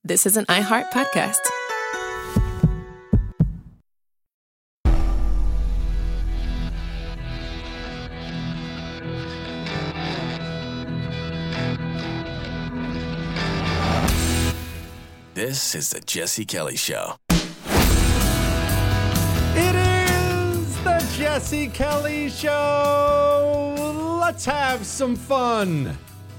This is an iHeart podcast. This is the Jesse Kelly Show. It is the Jesse Kelly Show. Let's have some fun.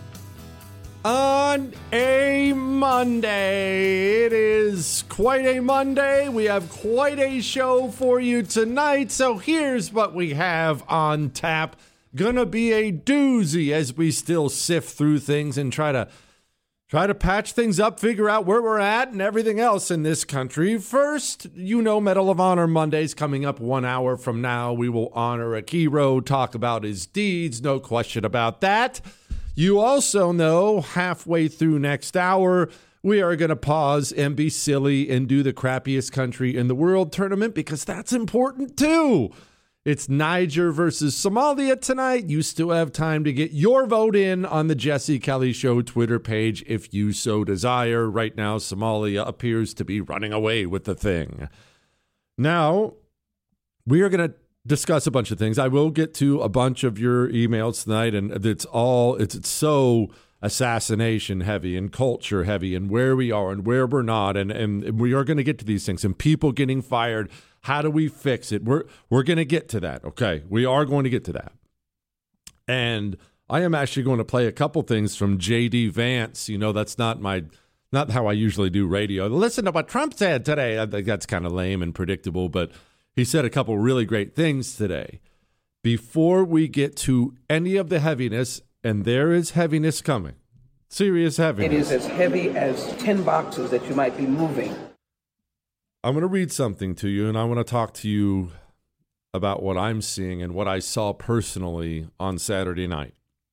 On a Monday. It is quite a Monday. We have quite a show for you tonight. So here's what we have on tap. Gonna be a doozy as we still sift through things and try to patch things up, figure out where we're at and everything else in this country. First, Medal of Honor Monday's coming up 1 hour from now. We will honor a hero, talk about his deeds, no question about that. You also know halfway through next hour, we are going to pause and be silly and do the crappiest country in the world tournament because that's important too. It's Niger versus Somalia tonight. You still have time to get your vote in on the Jesse Kelly Show Twitter page if you so desire. Right now, Somalia appears to be running away with the thing. Now, we are going to discuss a bunch of things. I will get to a bunch of your emails tonight, and it's so assassination heavy and culture heavy and where we are and where we're not, and we are going to get to these things and people getting fired. How do we fix it? We're going to get to that. Okay, we are going to get to that. And I am actually going to play a couple things from J.D. Vance. That's not how I usually do radio. Listen to what Trump said today. I think that's kind of lame and predictable, but he said a couple really great things today. Before we get to any of the heaviness, and there is heaviness coming, serious heaviness. It is as heavy as 10 boxes that you might be moving. I'm going to read something to you, and I want to talk to you about what I'm seeing and what I saw personally on Saturday night.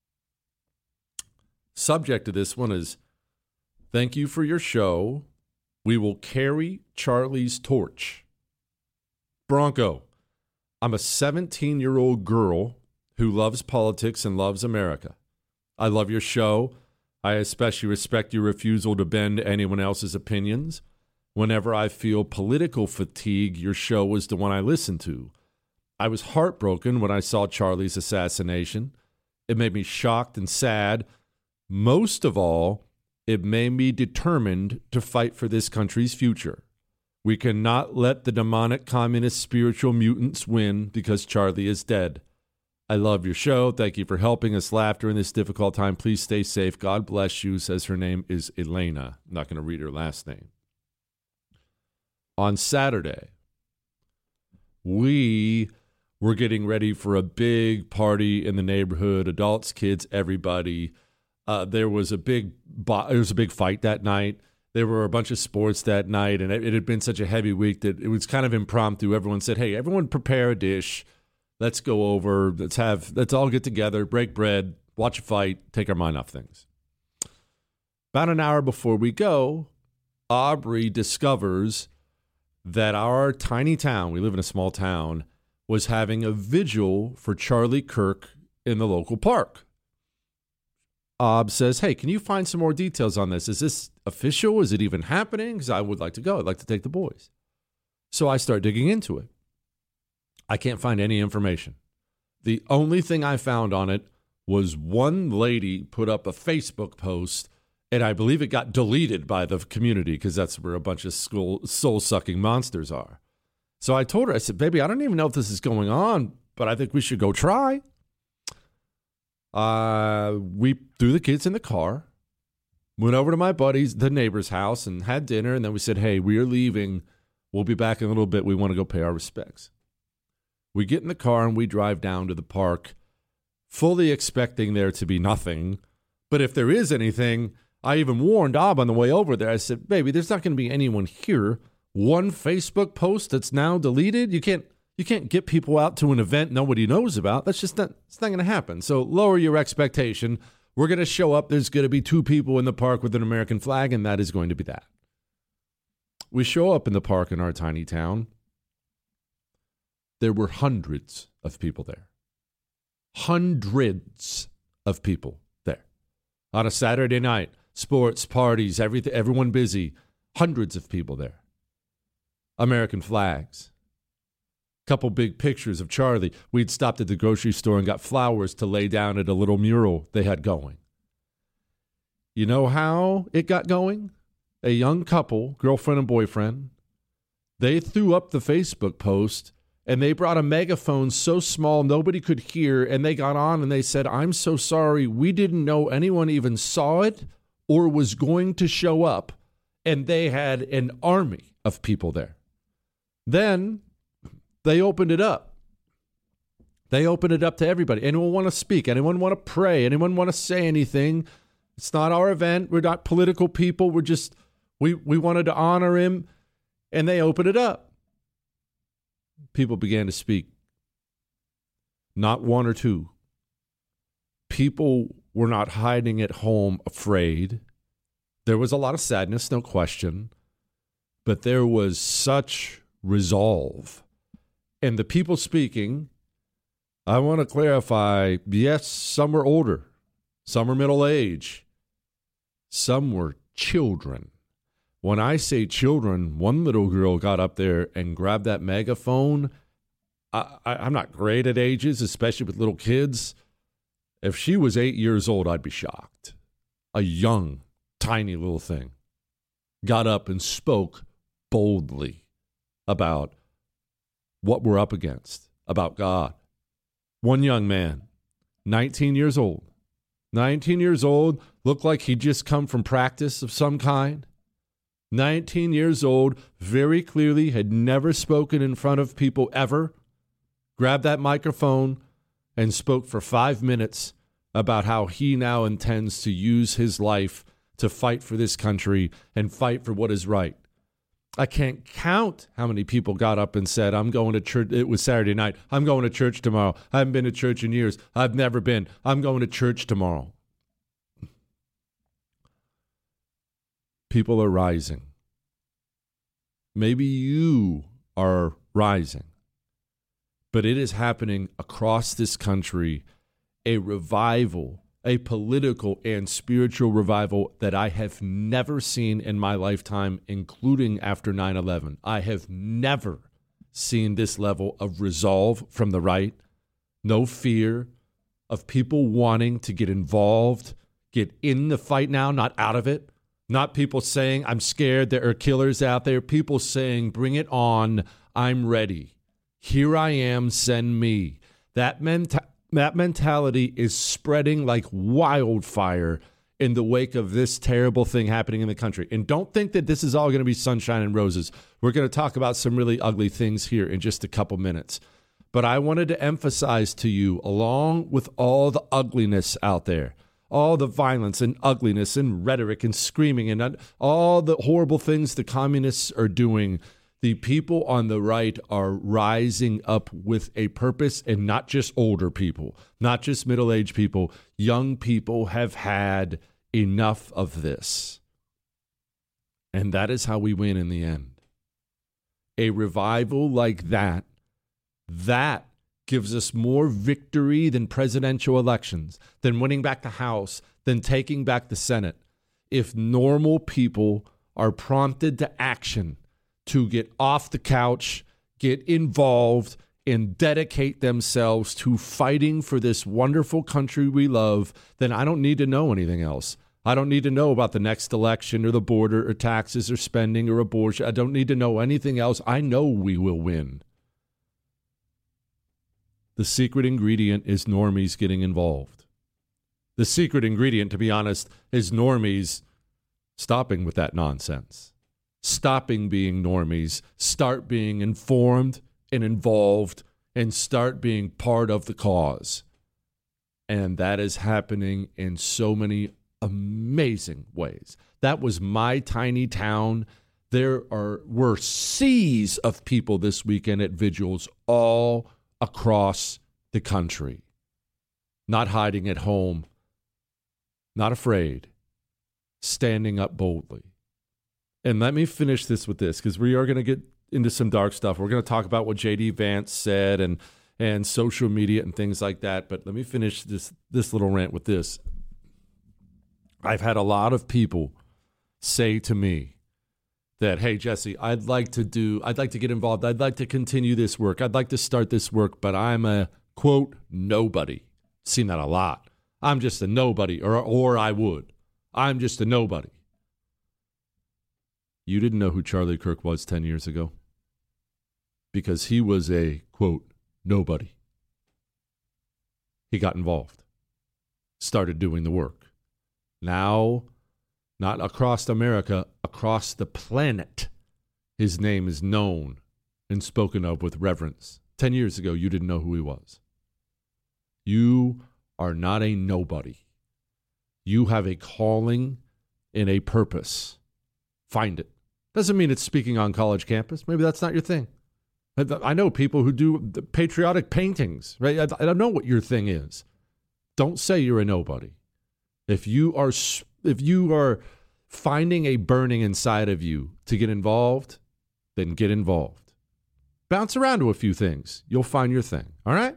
Subject to this one is, thank you for your show. We will carry Charlie's torch. Bronco, I'm a 17-year-old girl who loves politics and loves America. I love your show. I especially respect your refusal to bend to anyone else's opinions. Whenever I feel political fatigue, your show is the one I listen to. I was heartbroken when I saw Charlie's assassination. It made me shocked and sad. Most of all, it made me determined to fight for this country's future. We cannot let the demonic communist spiritual mutants win because Charlie is dead. I love your show. Thank you for helping us laugh during this difficult time. Please stay safe. God bless you, says her name is Elena. I'm not going to read her last name. On Saturday, we were getting ready for a big party in the neighborhood, adults, kids, everybody. There was a big fight that night. There were a bunch of sports that night, and it had been such a heavy week that it was kind of impromptu. Everyone said, hey, everyone prepare a dish. Let's go over. Let's all get together, break bread, watch a fight, take our mind off things. About an hour before we go, Aubrey discovers that our tiny town, we live in a small town, was having a vigil for Charlie Kirk in the local park. Ob says, hey, can you find some more details on this? Is this official? Is it even happening? Because I would like to go. I'd like to take the boys. So I start digging into it. I can't find any information. The only thing I found on it was one lady put up a Facebook post, and I believe it got deleted by the community because that's where a bunch of soul-sucking monsters are. So I told her, I said, baby, I don't even know if this is going on, but I think we should go try. We threw the kids in the car, went over to my buddy's, the neighbor's house, and had dinner. And then we said, hey, we are leaving. We'll be back in a little bit. We want to go pay our respects. We get in the car and we drive down to the park, fully expecting there to be nothing. But if there is anything, I even warned Ob on the way over there. I said, baby, there's not going to be anyone here. One Facebook post that's now deleted. You can't get people out to an event nobody knows about. It's not going to happen. So lower your expectation. We're going to show up. There's going to be 2 people in the park with an American flag, and that is going to be that. We show up in the park in our tiny town. There were hundreds of people there. Hundreds of people there on a Saturday night. sports, parties, everything, everyone busy. Hundreds of people there. American flags. Couple big pictures of Charlie. We'd stopped at the grocery store and got flowers to lay down at a little mural they had going. You know how it got going? A young couple, girlfriend and boyfriend, they threw up the Facebook post and they brought a megaphone so small nobody could hear, and they got on and they said, "I'm so sorry. We didn't know anyone even saw it or was going to show up." And they had an army of people there. Then they opened it up. They opened it up to everybody. Anyone want to speak? Anyone want to pray? Anyone want to say anything? It's not our event. We're not political people. We're just, we wanted to honor him. And they opened it up. People began to speak. Not one or two. People were not hiding at home afraid. There was a lot of sadness, no question. But there was such resolve. And the people speaking, I want to clarify, yes, some were older, some were middle age, some were children. When I say children, one little girl got up there and grabbed that megaphone. I'm not great at ages, especially with little kids. If she was 8 years old, I'd be shocked. A young, tiny little thing got up and spoke boldly about what we're up against, about God. One young man, 19 years old, looked like he'd just come from practice of some kind. 19 years old, very clearly had never spoken in front of people ever, grabbed that microphone and spoke for 5 minutes about how he now intends to use his life to fight for this country and fight for what is right. I can't count how many people got up and said, "I'm going to church." It was Saturday night. "I'm going to church tomorrow. I haven't been to church in years. I've never been. I'm going to church tomorrow." People are rising. Maybe you are rising. But it is happening across this country, a revival, a political and spiritual revival that I have never seen in my lifetime, including after 9/11. I have never seen this level of resolve from the right, no fear of people wanting to get involved, get in the fight now, not out of it. Not people saying, "I'm scared, there are killers out there." People saying, "Bring it on, I'm ready. Here I am, send me." That mentality is spreading like wildfire in the wake of this terrible thing happening in the country. And don't think that this is all going to be sunshine and roses. We're going to talk about some really ugly things here in just a couple minutes. But I wanted to emphasize to you, along with all the ugliness out there, all the violence and ugliness and rhetoric and screaming and all the horrible things the communists are doing, the people on the right are rising up with a purpose, and not just older people, not just middle-aged people. Young people have had enough of this. And that is how we win in the end. A revival like that gives us more victory than presidential elections, than winning back the House, than taking back the Senate. If normal people are prompted to action, to get off the couch, get involved, and dedicate themselves to fighting for this wonderful country we love, then I don't need to know anything else. I don't need to know about the next election or the border or taxes or spending or abortion. I don't need to know anything else. I know we will win. The secret ingredient is normies getting involved. The secret ingredient, to be honest, is normies stopping with that nonsense. Stopping being normies, start being informed and involved, and start being part of the cause. And that is happening in so many amazing ways. That was my tiny town. There were seas of people this weekend at vigils all across the country. Not hiding at home, not afraid, standing up boldly. And let me finish this with this, because we are going to get into some dark stuff. We're going to talk about what J.D. Vance said and social media and things like that. But let me finish this little rant with this. I've had a lot of people say to me that, hey, Jesse, I'd like to get involved. I'd like to continue this work. I'd like to start this work, but I'm a, quote, nobody. Seen that a lot. I'm just a nobody, or I would. I'm just a nobody. You didn't know who Charlie Kirk was 10 years ago because he was a, quote, nobody. He got involved, started doing the work. Now, not across America, across the planet, his name is known and spoken of with reverence. 10 years ago, you didn't know who he was. You are not a nobody. You have a calling and a purpose. Find it. Doesn't mean it's speaking on college campus. Maybe that's not your thing. I know people who do patriotic paintings, right? I don't know what your thing is. Don't say you're a nobody. If you are finding a burning inside of you to get involved, then get involved. Bounce around to a few things. You'll find your thing. All right?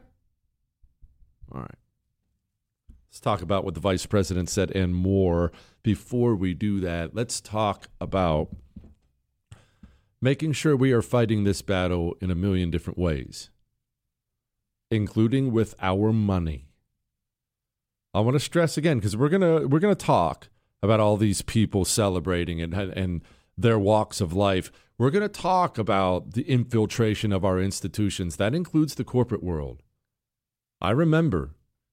All right. Let's talk about what the vice president said and more. Before we do that, let's talk about making sure we are fighting this battle in a million different ways, including with our money. I want to stress again, because we're gonna talk about all these people celebrating and their walks of life. We're going to talk about the infiltration of our institutions. That includes the corporate world. I remember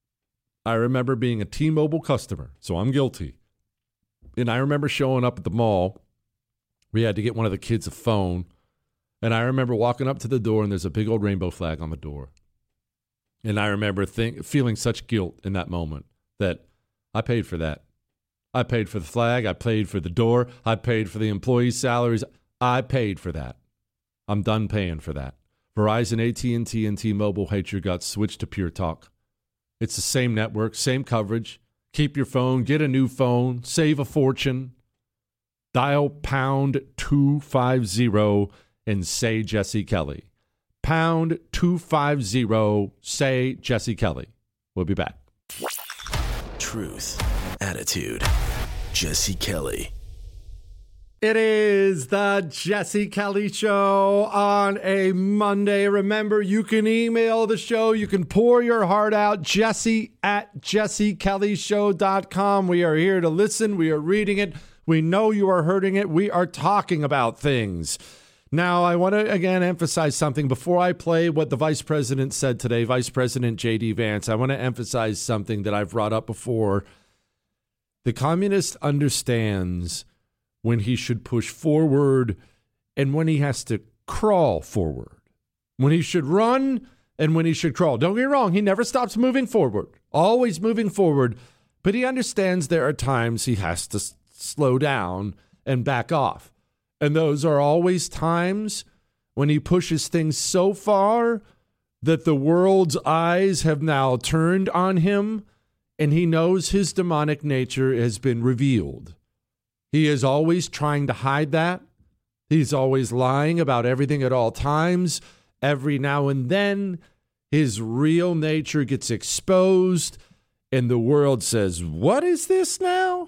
being a T-Mobile customer, so I'm guilty. And I remember showing up at the mall. We had to get one of the kids a phone. And I remember walking up to the door, and there's a big old rainbow flag on the door. And I remember feeling such guilt in that moment that I paid for that. I paid for the flag. I paid for the door. I paid for the employees' salaries. I paid for that. I'm done paying for that. Verizon, AT&T, and T-Mobile, hate your guts. Switch to Pure Talk. It's the same network, same coverage. Keep your phone. Get a new phone. Save a fortune. Dial pound 250 and say Jesse Kelly. Pound 250, say Jesse Kelly. We'll be back. Truth, attitude, Jesse Kelly. It is the Jesse Kelly Show on a Monday. Remember, you can email the show. You can pour your heart out. Jesse@jessekellyshow.com. We are here to listen. We are reading it. We know you are hurting it. We are talking about things. Now, I want to, again, emphasize something. Before I play what the vice president said today, Vice President J.D. Vance, I want to emphasize something that I've brought up before. The communist understands when he should push forward and when he has to crawl forward. When he should run and when he should crawl. Don't get me wrong, he never stops moving forward. Always moving forward. But he understands there are times he has to slow down and back off. And those are always times when he pushes things so far that the world's eyes have now turned on him and he knows his demonic nature has been revealed. He is always trying to hide that. He's always lying about everything at all times. Every now and then, his real nature gets exposed and the world says, what is this now?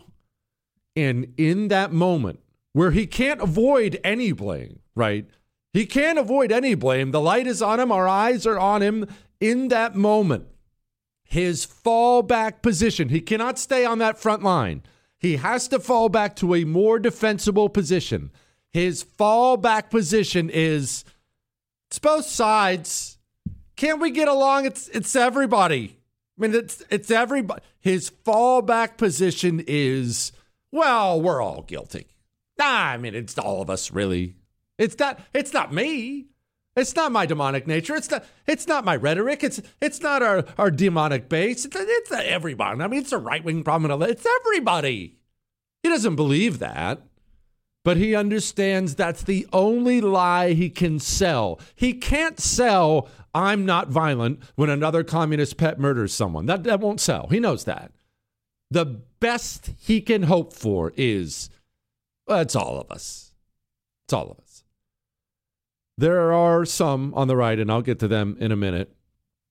And in that moment, where he can't avoid any blame, right? He can't avoid any blame. The light is on him. Our eyes are on him. In that moment, his fallback position, he cannot stay on that front line. He has to fall back to a more defensible position. His fallback position is, it's both sides. Can't we get along? It's everybody. I mean, it's everybody. His fallback position is, well, we're all guilty. I mean, it's all of us, really. It's not me. It's not my demonic nature. It's not my rhetoric. It's not our demonic base. It's everybody. I mean, it's a right-wing problem. It's everybody. He doesn't believe that, but he understands that's the only lie he can sell. He can't sell, I'm not violent, when another communist pet murders someone. That won't sell. He knows that. The best he can hope for is, well, it's all of us. It's all of us. There are some on the right, and I'll get to them in a minute.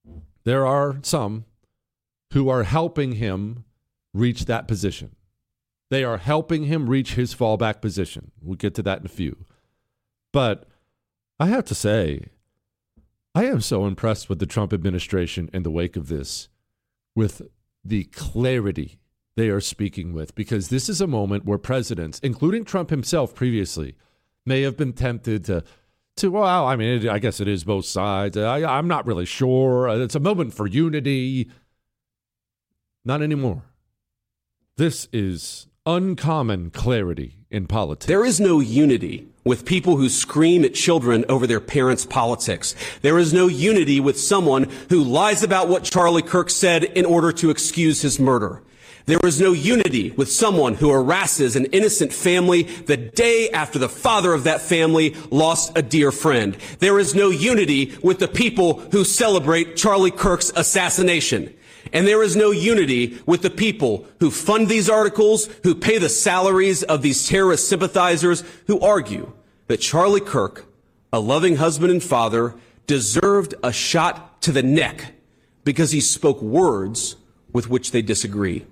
There are some who are helping him reach that position. They are helping him reach his fallback position. We'll get to that in a few. But I have to say, I am so impressed with the Trump administration in the wake of this, with the clarity they are speaking with, because this is a moment where presidents, including Trump himself previously, may have been tempted to well, I mean, I guess it is both sides. I'm not really sure. It's a moment for unity. Not anymore. This is uncommon clarity in politics. There is no unity with people who scream at children over their parents' politics. There is no unity with someone who lies about what Charlie Kirk said in order to excuse his murder. There is no unity with someone who harasses an innocent family the day after the father of that family lost a dear friend. There is no unity with the people who celebrate Charlie Kirk's assassination. And there is no unity with the people who fund these articles, who pay the salaries of these terrorist sympathizers, who argue that Charlie Kirk, a loving husband and father, deserved a shot to the neck because he spoke words with which they disagree.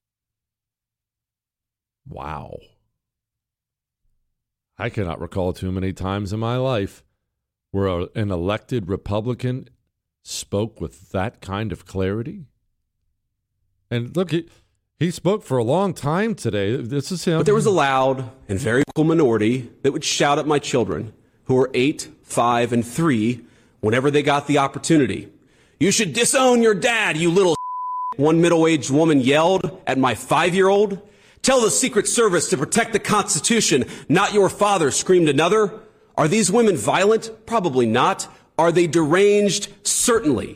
Wow. I cannot recall too many times in my life where an elected Republican spoke with that kind of clarity. And look, he spoke for a long time today. This is him. But there was a loud and very cool minority that would shout at my children, who were 8, 5, and 3, whenever they got the opportunity. "You should disown your dad, you little," one middle-aged woman yelled at my 5-year-old. "Tell the Secret Service to protect the Constitution, not your father," screamed another. Are these women violent? Probably not. Are they deranged? Certainly.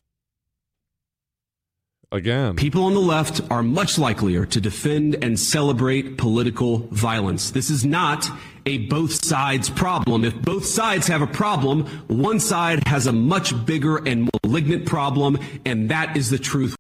Again, people on the left are much likelier to defend and celebrate political violence. This is not a both sides problem. If both sides have a problem, one side has a much bigger and malignant problem, and that is the truth.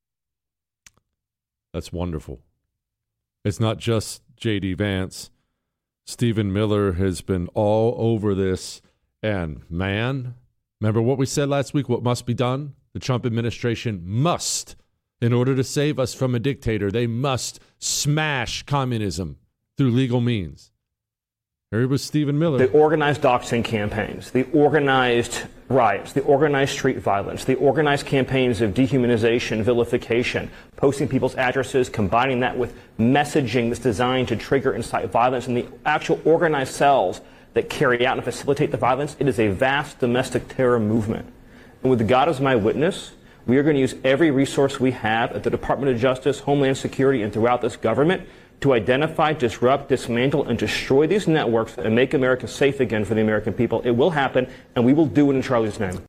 That's wonderful. It's not just J.D. Vance. Stephen Miller has been all over this. And man, remember what we said last week, what must be done? The Trump administration must, in order to save us from a dictator, they must smash communism through legal means. Here was Stephen Miller. The organized doxing campaigns, the organized riots, the organized street violence, the organized campaigns of dehumanization, vilification, posting people's addresses, combining that with messaging that's designed to trigger and incite violence, and the actual organized cells that carry out and facilitate the violence. It is a vast domestic terror movement. And with God as my witness, we are going to use every resource we have at the Department of Justice, Homeland Security, and throughout this government to identify, disrupt, dismantle, and destroy these networks and make America safe again for the American people. It will happen, and we will do it in Charlie's name.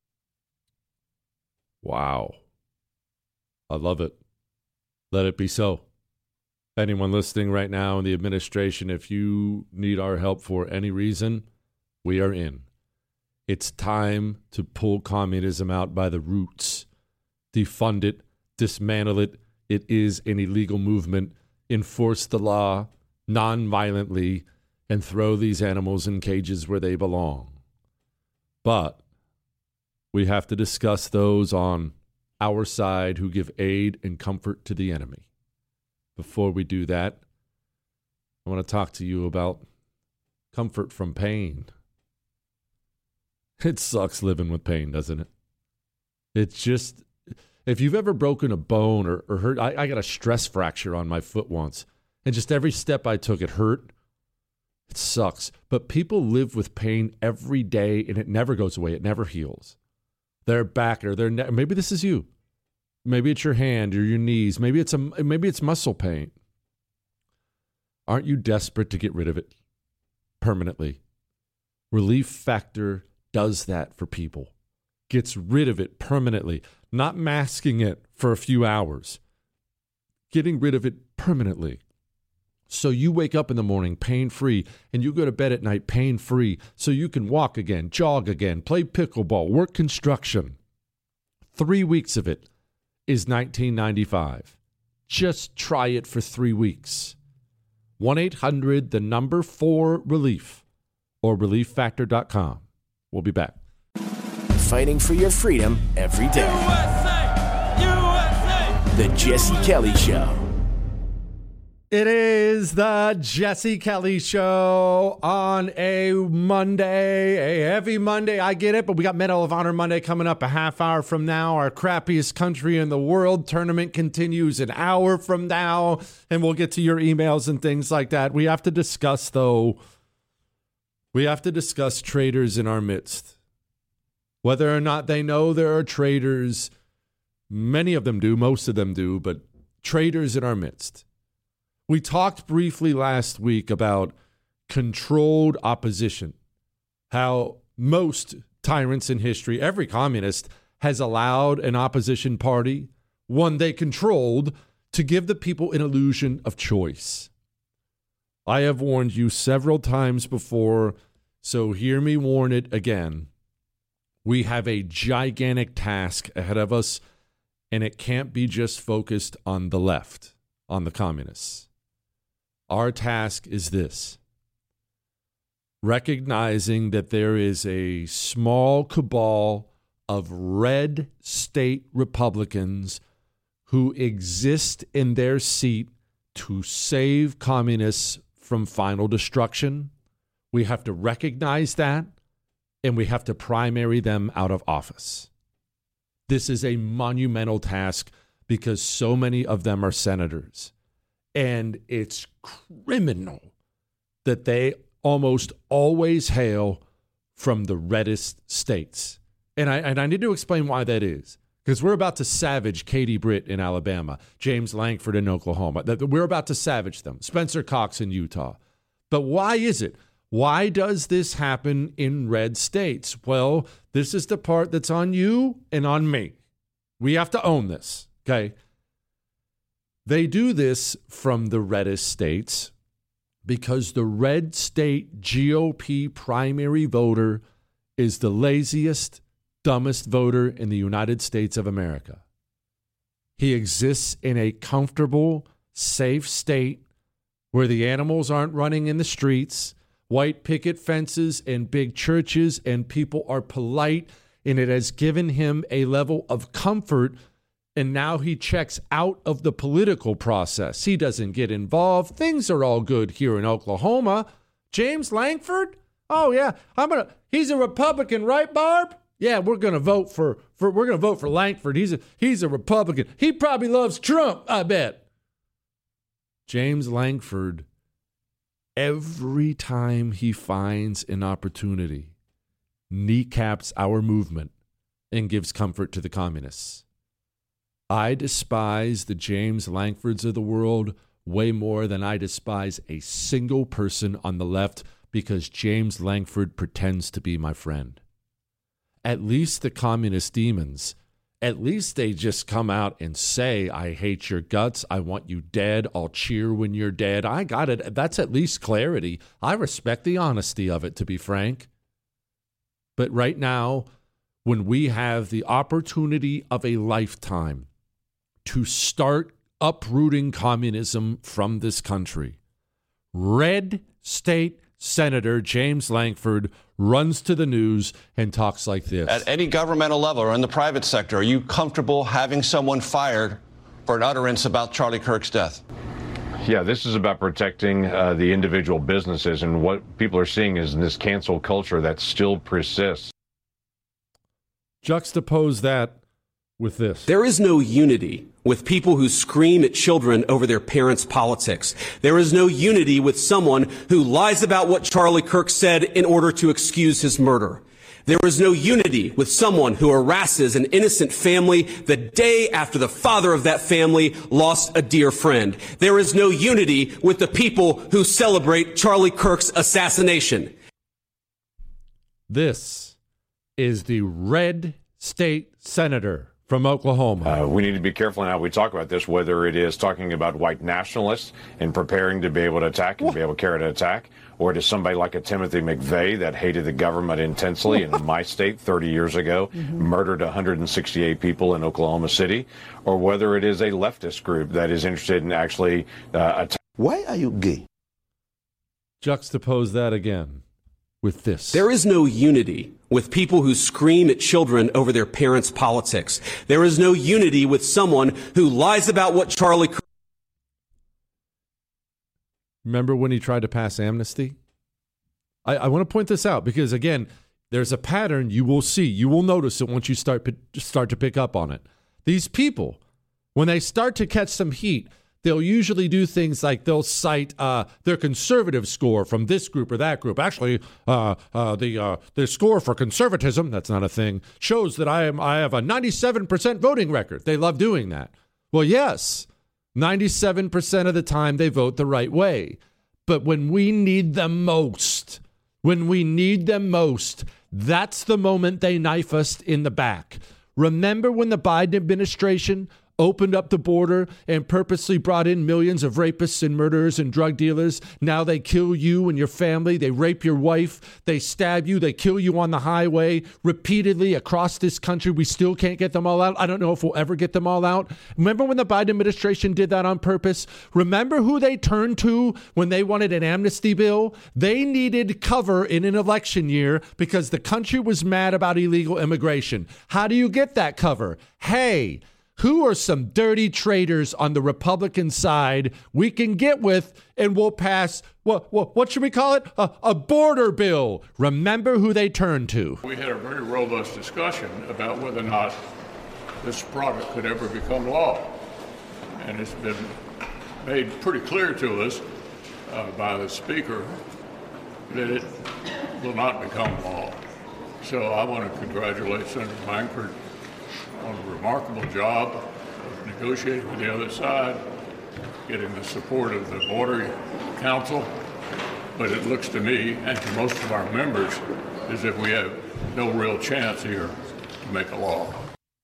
Wow. I love it. Let it be so. Anyone listening right now in the administration, if you need our help for any reason, we are in. It's time to pull communism out by the roots, defund it, dismantle it. It is an illegal movement. Enforce the law non-violently and throw these animals in cages where they belong. But we have to discuss those on our side who give aid and comfort to the enemy. Before we do that, I want to talk to you about comfort from pain. It sucks living with pain, doesn't it? It's just, if you've ever broken a bone or hurt, I got a stress fracture on my foot once, and just every step I took, it hurt. It sucks. But people live with pain every day, and it never goes away. It never heals. Their back or their neck, maybe this is you. Maybe it's your hand or your knees. Maybe it's muscle pain. Aren't you desperate to get rid of it permanently? Relief Factor does that for people. Gets rid of it permanently, not masking it for a few hours. Getting rid of it permanently. So you wake up in the morning pain-free and you go to bed at night pain-free so you can walk again, jog again, play pickleball, work construction. 3 weeks of it is $19.95. Just try it for 3 weeks. 1-800-4-RELIEF or ReliefFactor.com. We'll be back. Fighting for your freedom every day. USA! USA! The Jesse Kelly Show. It is the Jesse Kelly Show on a Monday, a heavy Monday. I get it, but we got Medal of Honor Monday coming up a half hour from now. Our crappiest country in the world tournament continues an hour from now, and we'll get to your emails and things like that. We have to discuss, though, traitors in our midst. Whether or not they know there are traitors, many of them do, most of them do, but traitors in our midst. We talked briefly last week about controlled opposition, how most tyrants in history, every communist, has allowed an opposition party, one they controlled, to give the people an illusion of choice. I have warned you several times before, so hear me warn it again. We have a gigantic task ahead of us, and it can't be just focused on the left, on the communists. Our task is this: recognizing that there is a small cabal of red state Republicans who exist in their seat to save communists from final destruction. We have to recognize that, and we have to primary them out of office. This is a monumental task because so many of them are senators. And it's criminal that they almost always hail from the reddest states. And I need to explain why that is. Because we're about to savage Katie Britt in Alabama, James Lankford in Oklahoma. We're about to savage them. Spencer Cox in Utah. But why is it? Why does this happen in red states? Well, this is the part that's on you and on me. We have to own this, okay? They do this from the reddest states because the red state GOP primary voter is the laziest, dumbest voter in the United States of America. He exists in a comfortable, safe state where the animals aren't running in the streets, white picket fences and big churches, and people are polite, and it has given him a level of comfort. And now he checks out of the political process. He doesn't get involved. Things are all good here in Oklahoma. James Lankford? Oh yeah, he's a Republican, right, Barb? Yeah, we're gonna vote for Lankford. He's a Republican. He probably loves Trump, I bet. James Lankford, every time he finds an opportunity, kneecaps our movement and gives comfort to the communists. I despise the James Lankfords of the world way more than I despise a single person on the left because James Lankford pretends to be my friend. At least the communist demons, at least they just come out and say, I hate your guts, I want you dead, I'll cheer when you're dead. I got it. That's at least clarity. I respect the honesty of it, to be frank. But right now, when we have the opportunity of a lifetime to start uprooting communism from this country, red state Senator James Lankford runs to the news and talks like this. At any governmental level or in the private sector, are you comfortable having someone fired for an utterance about Charlie Kirk's death? Yeah, this is about protecting the individual businesses, and what people are seeing is this cancel culture that still persists. Juxtapose that with this. There is no unity with people who scream at children over their parents' politics. There is no unity with someone who lies about what Charlie Kirk said in order to excuse his murder. There is no unity with someone who harasses an innocent family the day after the father of that family lost a dear friend. There is no unity with the people who celebrate Charlie Kirk's assassination. This is the red state senator from Oklahoma. We need to be careful in how we talk about this, whether it is talking about white nationalists and preparing to be able to attack and be able to carry an attack, or it is somebody like a Timothy McVeigh that hated the government intensely in my state 30 years ago, murdered 168 people in Oklahoma City, or whether it is a leftist group that is interested in actually attacking. Why are you gay? Juxtapose that again with this. There is no unity with people who scream at children over their parents' politics. There is no unity with someone who lies about what Charlie Kirk. Remember when he tried to pass amnesty? I want to point this out because, again, there's a pattern you will see. You will notice it once you start to pick up on it. These people, when they start to catch some heat, they'll usually do things like they'll cite their conservative score from this group or that group. Actually, the score for conservatism, that's not a thing, shows that I have a 97% voting record. They love doing that. Well, yes, 97% of the time they vote the right way. But when we need them most, that's the moment they knife us in the back. Remember when the Biden administration opened up the border and purposely brought in millions of rapists and murderers and drug dealers? Now they kill you and your family. They rape your wife. They stab you. They kill you on the highway repeatedly across this country. We still can't get them all out. I don't know if we'll ever get them all out. Remember when the Biden administration did that on purpose? Remember who they turned to when they wanted an amnesty bill? They needed cover in an election year because the country was mad about illegal immigration. How do you get that cover? Hey, who are some dirty traitors on the Republican side we can get with and we'll pass, what should we call it? A border bill. Remember who they turned to. We had a very robust discussion about whether or not this product could ever become law. And it's been made pretty clear to us by the Speaker that it will not become law. So I want to congratulate Senator Lankford on a remarkable job of negotiating with the other side, getting the support of the Border Council. But it looks to me and to most of our members as if we have no real chance here to make a law.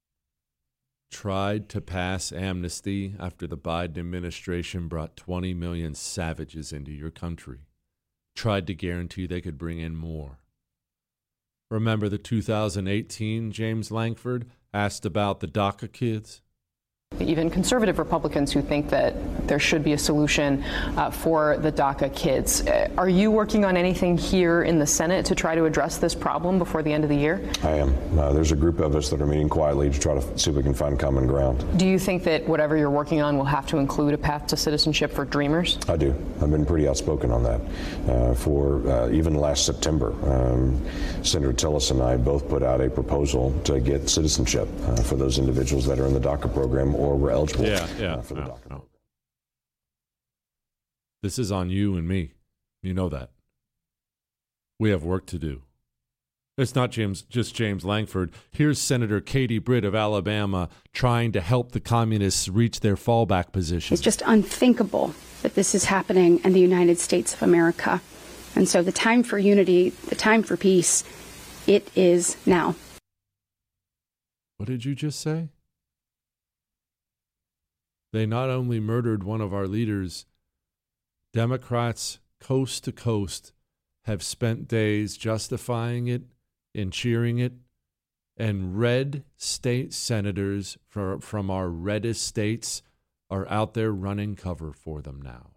Tried to pass amnesty after the Biden administration brought 20 million savages into your country. Tried to guarantee they could bring in more. Remember the 2018 James Lankford asked about the DACA kids? Even conservative Republicans who think that there should be a solution for the DACA kids. Are you working on anything here in the Senate to try to address this problem before the end of the year? I am. There's a group of us that are meeting quietly to try to see if we can find common ground. Do you think that whatever you're working on will have to include a path to citizenship for Dreamers? I do. I've been pretty outspoken on that. For even last September, Senator Tillis and I both put out a proposal to get citizenship for those individuals that are in the DACA program or were eligible for the DACA program. This is on you and me. You know that. We have work to do. It's not just James Lankford. Here's Senator Katie Britt of Alabama trying to help the communists reach their fallback position. It's just unthinkable that this is happening in the United States of America. And so the time for unity, the time for peace, it is now. What did you just say? They not only murdered one of our leaders, Democrats coast to coast have spent days justifying it and cheering it, and red state senators from our reddest states are out there running cover for them now.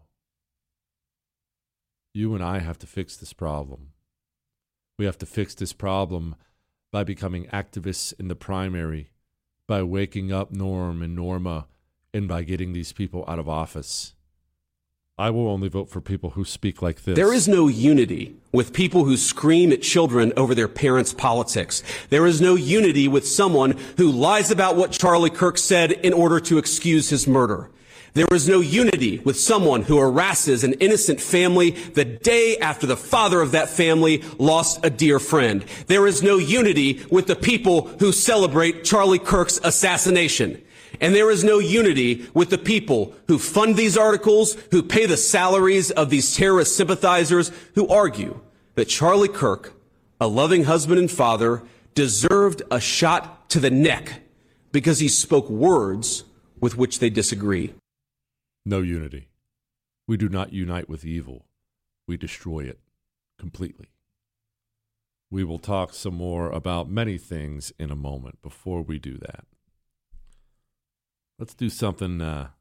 You and I have to fix this problem. We have to fix this problem by becoming activists in the primary, by waking up Norm and Norma, and by getting these people out of office. I will only vote for people who speak like this. There is no unity with people who scream at children over their parents' politics. There is no unity with someone who lies about what Charlie Kirk said in order to excuse his murder. There is no unity with someone who harasses an innocent family the day after the father of that family lost a dear friend. There is no unity with the people who celebrate Charlie Kirk's assassination. And there is no unity with the people who fund these articles, who pay the salaries of these terrorist sympathizers, who argue that Charlie Kirk, a loving husband and father, deserved a shot to the neck because he spoke words with which they disagree. No unity. We do not unite with evil. We destroy it completely. We will talk some more about many things in a moment. Before we do that, let's do something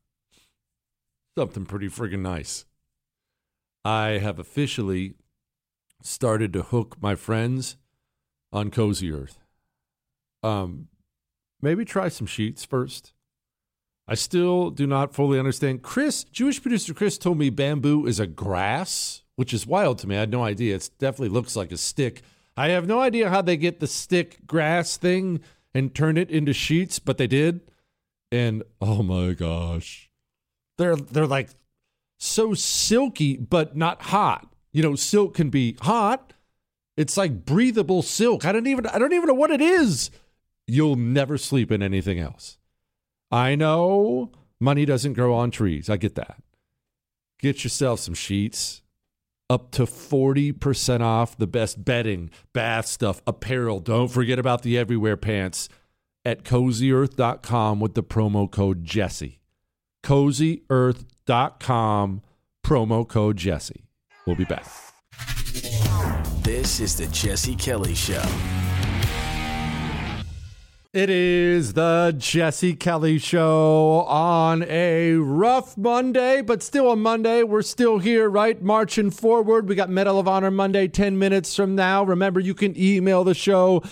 pretty friggin' nice. I have officially started to hook my friends on Cozy Earth. Maybe try some sheets first. I still do not fully understand. Jewish producer Chris told me bamboo is a grass, which is wild to me. I had no idea. It definitely looks like a stick. I have no idea how they get the stick grass thing and turn it into sheets, but they did. And oh my gosh, they're like so silky, but not hot. You know, silk can be hot. It's like breathable silk. I don't even know what it is. You'll never sleep in anything else. I know money doesn't grow on trees. I get that. Get yourself some sheets. Up to 40% off the best bedding, bath stuff, apparel. Don't forget about the everywhere pants at CozyEarth.com with the promo code Jesse. CozyEarth.com, promo code Jesse. We'll be back. This is the Jesse Kelly Show. It is the Jesse Kelly Show on a rough Monday, but still a Monday. We're still here, right? Marching forward. We got Medal of Honor Monday 10 minutes from now. Remember, you can email the show,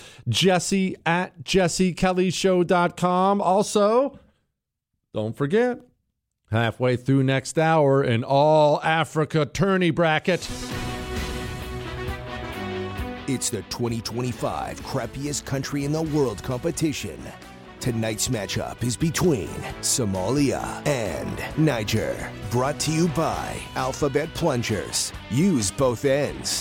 jesse@jessekellyshow.com. Also, don't forget, halfway through next hour, an all-Africa tourney bracket. It's the 2025 crappiest country in the world competition. Tonight's matchup is between Somalia and Niger. Brought to you by Alphabet Plungers. Use both ends.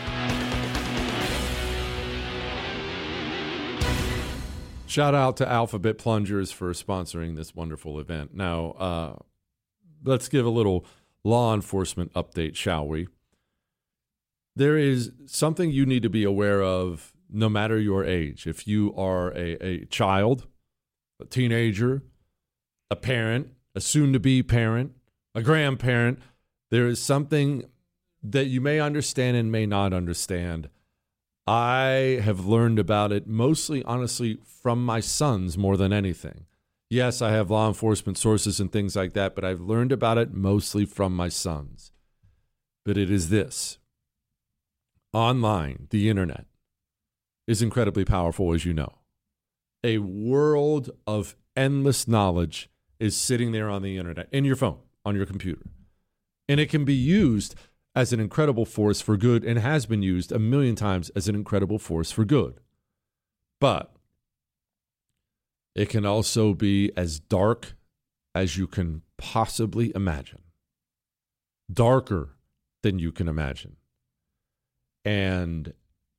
Shout out to Alphabet Plungers for sponsoring this wonderful event. Now, let's give a little law enforcement update, shall we? There is something you need to be aware of no matter your age. If you are a child, a teenager, a parent, a soon-to-be parent, a grandparent, there is something that you may understand and may not understand. I have learned about it mostly, honestly, from my sons more than anything. Yes, I have law enforcement sources and things like that, but I've learned about it mostly from my sons. But it is this. Online, the internet, is incredibly powerful, as you know. A world of endless knowledge is sitting there on the internet, in your phone, on your computer. And it can be used as an incredible force for good and has been used a million times as an incredible force for good. But it can also be as dark as you can possibly imagine. Darker than you can imagine. And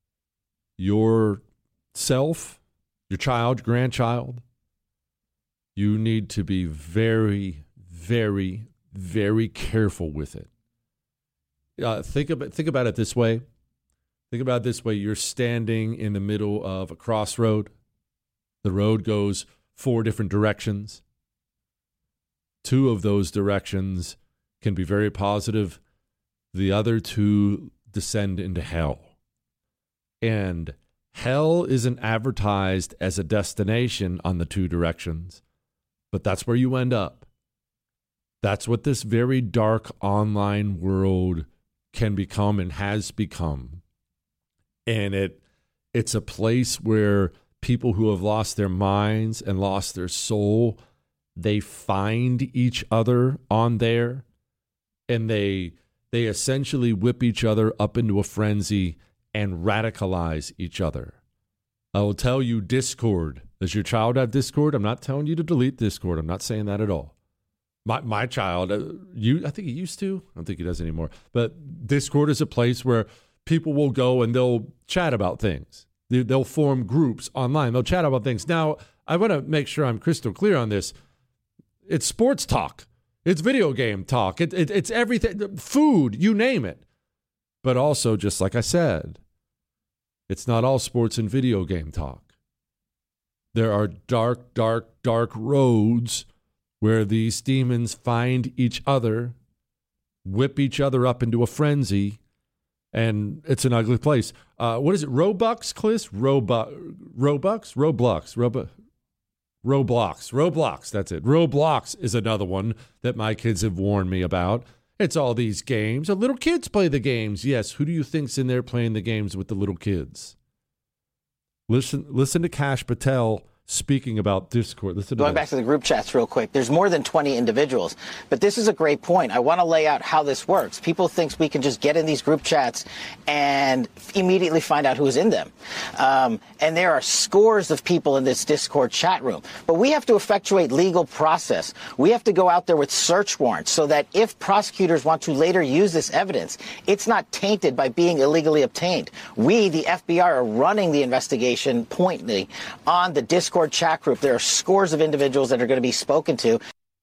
yourself, your child, your grandchild, you need to be very, very, very careful with it. Think about it this way. Think about it this way. You're standing in the middle of a crossroad. The road goes 4 different directions. 2 of those directions can be very positive. The other 2 descend into hell. And hell isn't advertised as a destination on the 2 directions, but that's where you end up. That's what this very dark online world can become and has become. And it's a place where people who have lost their minds and lost their soul, they find each other on there, and they essentially whip each other up into a frenzy and radicalize each other. I will tell you, Discord. Does your child have Discord? I'm not telling you to delete Discord. I'm not saying that at all. My child, I think he used to. I don't think he does anymore. But Discord is a place where people will go and they'll chat about things. They'll form groups online. They'll chat about things. Now, I want to make sure I'm crystal clear on this. It's sports talk. It's video game talk. It's everything, food, you name it. But also, just like I said, it's not all sports and video game talk. There are dark, dark, dark roads where these demons find each other, whip each other up into a frenzy, and it's an ugly place. What is it, Robux, Cliss? Roblox, that's it. Roblox is another one that my kids have warned me about. It's all these games. The little kids play the games. Yes, who do you think's in there playing the games with the little kids? Listen to Kash Patel speaking about Discord. Listen to Going back to the group chats real quick, there's more than 20 individuals. But this is a great point. I want to lay out how this works. People think we can just get in these group chats and immediately find out who's in them. And there are scores of people in this Discord chat room. But we have to effectuate legal process. We have to go out there with search warrants so that if prosecutors want to later use this evidence, it's not tainted by being illegally obtained. We, the FBI, are running the investigation pointedly on the Discord chat group. There are scores of individuals that are going to be spoken to.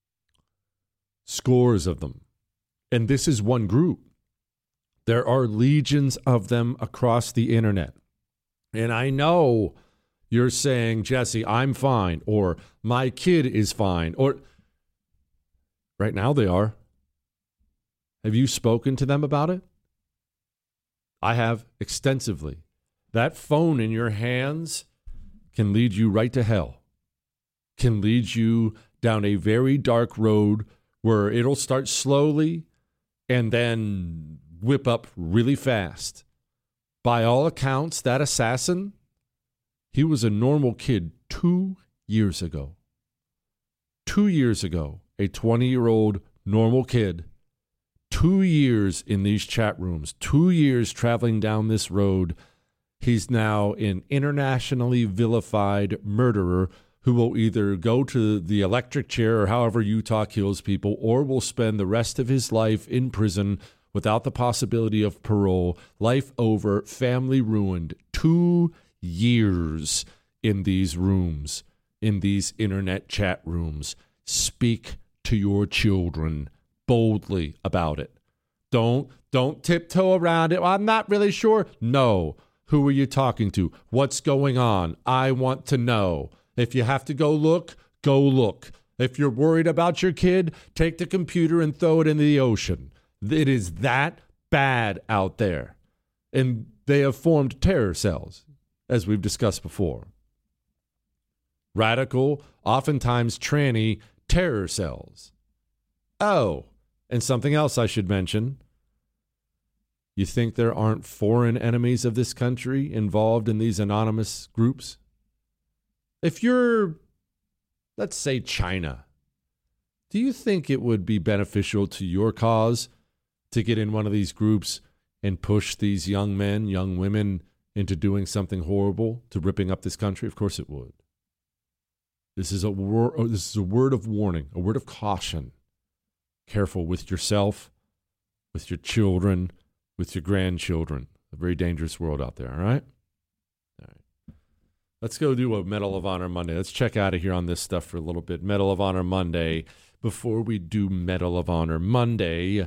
Scores of them. And this is one group. There are legions of them across the internet. And I know you're saying, Jesse, I'm fine, or my kid is fine, or right now they are. Have you spoken to them about it? I have extensively. That phone in your hands can lead you right to hell, can lead you down a very dark road where it'll start slowly and then whip up really fast. By all accounts, that assassin, he was a normal kid 2 years ago. 2 years ago, a 20-year-old normal kid, 2 years in these chat rooms, 2 years traveling down this road. He's now an internationally vilified murderer who will either go to the electric chair or however Utah kills people, or will spend the rest of his life in prison without the possibility of parole, life over, family ruined. 2 years in these rooms, in these internet chat rooms. Speak to your children boldly about it. Don't tiptoe around it. Well, I'm not really sure. No. Who are you talking to? What's going on? I want to know. If you have to go look, go look. If you're worried about your kid, take the computer and throw it into the ocean. It is that bad out there. And they have formed terror cells, as we've discussed before. Radical, oftentimes tranny terror cells. Oh, and something else I should mention. You think there aren't foreign enemies of this country involved in these anonymous groups? If you're, let's say, China, do you think it would be beneficial to your cause to get in one of these groups and push these young men, young women into doing something horrible, to ripping up this country? Of course it would. This is a word of warning, a word of caution. Careful with yourself, with your children, with your grandchildren. A very dangerous world out there, all right? All right. Let's go do a Medal of Honor Monday. Let's check out of here on this stuff for a little bit. Medal of Honor Monday. Before we do Medal of Honor Monday,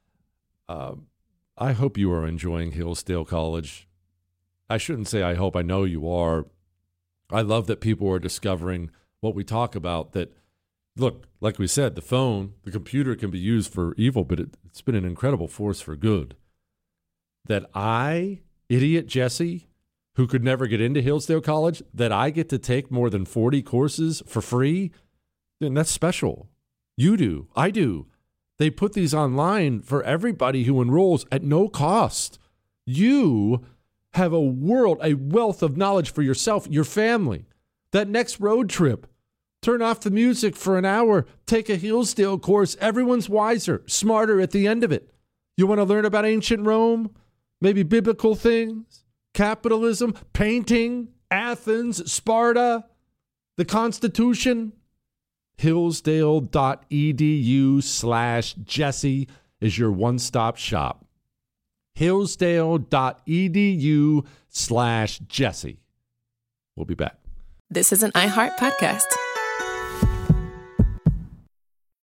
I hope you are enjoying Hillsdale College. I shouldn't say I hope. I know you are. I love that people are discovering what we talk about, that, look, like we said, the phone, the computer can be used for evil, but it's been an incredible force for good. That I, idiot Jesse, who could never get into Hillsdale College, that I get to take more than 40 courses for free, then that's special. You do. I do. They put these online for everybody who enrolls at no cost. You have a wealth of knowledge for yourself, your family. That next road trip, turn off the music for an hour, take a Hillsdale course. Everyone's wiser, smarter at the end of it. You want to learn about ancient Rome? Maybe biblical things? Capitalism? Painting? Athens? Sparta? The Constitution? Hillsdale.edu/Jesse is your one-stop shop. Hillsdale.edu/Jesse. We'll be back. This is an iHeart podcast.